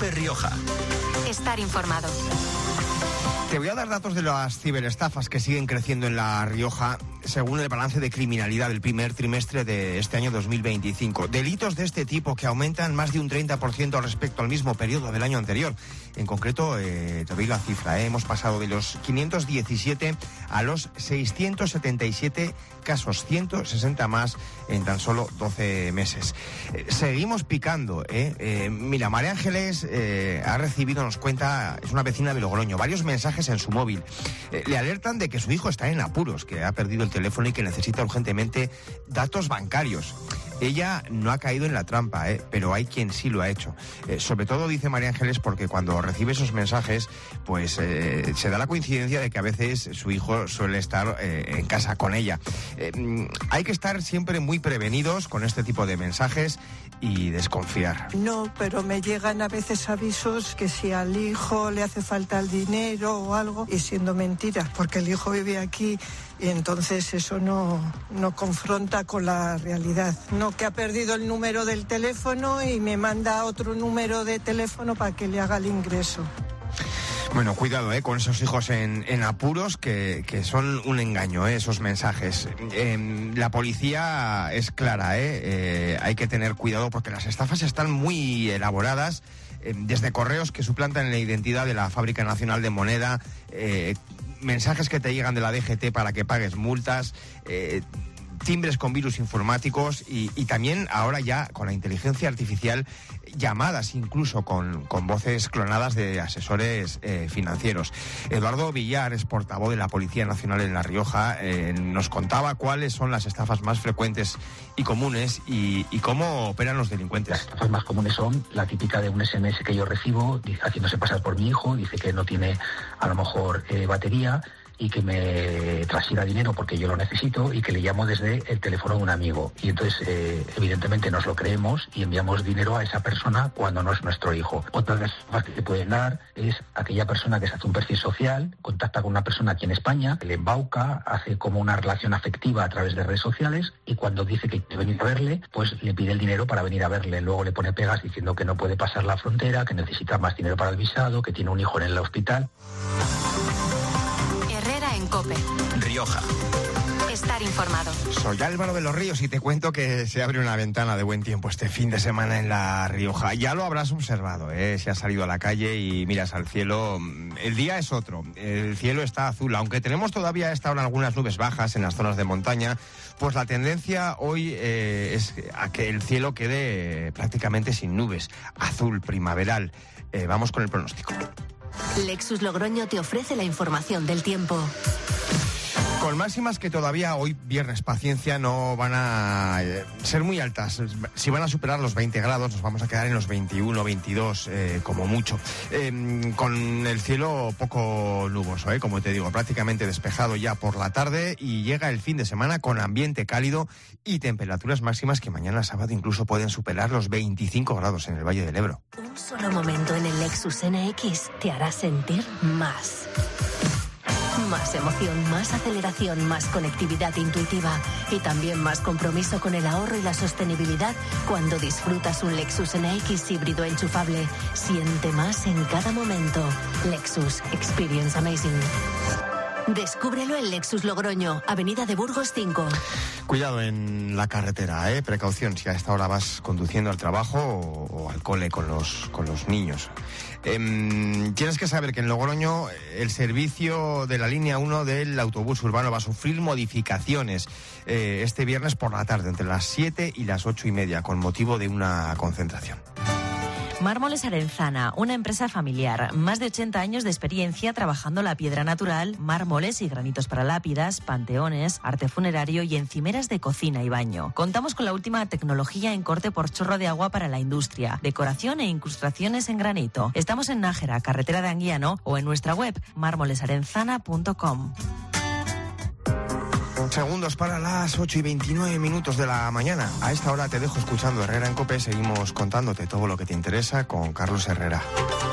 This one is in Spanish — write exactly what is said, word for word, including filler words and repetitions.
COPE Rioja. Estar informado. Te voy a dar datos de las ciberestafas que siguen creciendo en La Rioja según el balance de criminalidad del primer trimestre de este año dos mil veinticinco. Delitos de este tipo que aumentan más de un treinta por ciento respecto al mismo periodo del año anterior. En concreto, eh, te doy la cifra, eh, hemos pasado de los quinientos diecisiete a los seiscientos setenta y siete casos, ciento sesenta más en tan solo doce meses. Eh, seguimos picando. Eh. Eh, mira, María Ángeles eh, ha recibido, nos cuenta, es una vecina de Logroño, varios mensajes en su móvil. Eh, le alertan de que su hijo está en apuros, que ha perdido el teléfono y que necesita urgentemente datos bancarios. Ella no ha caído en la trampa, ¿eh? Pero hay quien sí lo ha hecho. Eh, sobre todo, dice María Ángeles, porque cuando recibe esos mensajes, pues eh, se da la coincidencia de que a veces su hijo suele estar eh, en casa con ella. Eh, hay que estar siempre muy prevenidos con este tipo de mensajes y desconfiar. No, pero me llegan a veces avisos que si al hijo le hace falta el dinero o algo, y siendo mentira, porque el hijo vive aquí y entonces eso no, no confronta con la realidad. No, que ha perdido el número del teléfono y me manda otro número de teléfono para que le haga el ingreso. Bueno, cuidado eh, con esos hijos en, en apuros que, que son un engaño, eh, esos mensajes. Eh, la policía es clara, eh, eh, hay que tener cuidado porque las estafas están muy elaboradas, eh, desde correos que suplantan la identidad de la Fábrica Nacional de Moneda, eh, mensajes que te llegan de la D G T para que pagues multas, eh, timbres con virus informáticos y, y también ahora ya con la inteligencia artificial llamadas incluso con, con voces clonadas de asesores eh, financieros. Eduardo Villar es portavoz de la Policía Nacional en La Rioja, eh, nos contaba cuáles son las estafas más frecuentes y comunes y, y cómo operan los delincuentes. Las estafas más comunes son la típica de un ese eme ese que yo recibo haciéndose pasar por mi hijo, dice que no tiene a lo mejor eh, batería y que me transfiera dinero porque yo lo necesito y que le llamo desde el teléfono de un amigo. Y entonces, eh, evidentemente, nos lo creemos y enviamos dinero a esa persona cuando no es nuestro hijo. Otra de las cosas que te pueden dar es aquella persona que se hace un perfil social, contacta con una persona aquí en España, le embauca, hace como una relación afectiva a través de redes sociales y cuando dice que quiere venir a verle, pues le pide el dinero para venir a verle. Luego le pone pegas diciendo que no puede pasar la frontera, que necesita más dinero para el visado, que tiene un hijo en el hospital. En COPE Rioja. Estar informado. Soy Álvaro de los Ríos y te cuento que se abre una ventana de buen tiempo este fin de semana en La Rioja. Ya lo habrás observado, ¿eh? Si has salido a la calle y miras al cielo, el día es otro. El cielo está azul, aunque tenemos todavía a esta hora algunas nubes bajas en las zonas de montaña, pues la tendencia hoy eh, es a que el cielo quede prácticamente sin nubes, azul, primaveral. Eh, vamos con el pronóstico. Lexus Logroño te ofrece la información del tiempo. Con máximas que todavía hoy, viernes, paciencia, no van a eh, ser muy altas. Si van a superar los veinte grados, nos vamos a quedar en los veintiuno, veintidós, eh, como mucho. Eh, con el cielo poco nuboso, eh, como te digo, prácticamente despejado ya por la tarde y llega el fin de semana con ambiente cálido y temperaturas máximas que mañana sábado incluso pueden superar los veinticinco grados en el Valle del Ebro. Un solo momento en el Lexus N X te hará sentir más. Más emoción, más aceleración, más conectividad intuitiva y también más compromiso con el ahorro y la sostenibilidad cuando disfrutas un Lexus N X híbrido enchufable. Siente más en cada momento. Lexus Experience Amazing. Descúbrelo en Lexus Logroño, Avenida de Burgos cinco. Cuidado en la carretera, eh, precaución si a esta hora vas conduciendo al trabajo o, o al cole con los, con los niños. Eh, tienes que saber que en Logroño el servicio de la línea uno del autobús urbano va a sufrir modificaciones eh, este viernes por la tarde, entre las siete y las ocho y media, con motivo de una concentración. Mármoles Arenzana, una empresa familiar, más de ochenta años de experiencia trabajando la piedra natural, mármoles y granitos para lápidas, panteones, arte funerario y encimeras de cocina y baño. Contamos con la última tecnología en corte por chorro de agua para la industria, decoración e incrustaciones en granito. Estamos en Nájera, carretera de Anguiano, o en nuestra web mármoles arenzana punto com. Segundos para las ocho y veintinueve minutos de la mañana. A esta hora te dejo escuchando Herrera en COPE. Seguimos contándote todo lo que te interesa con Carlos Herrera.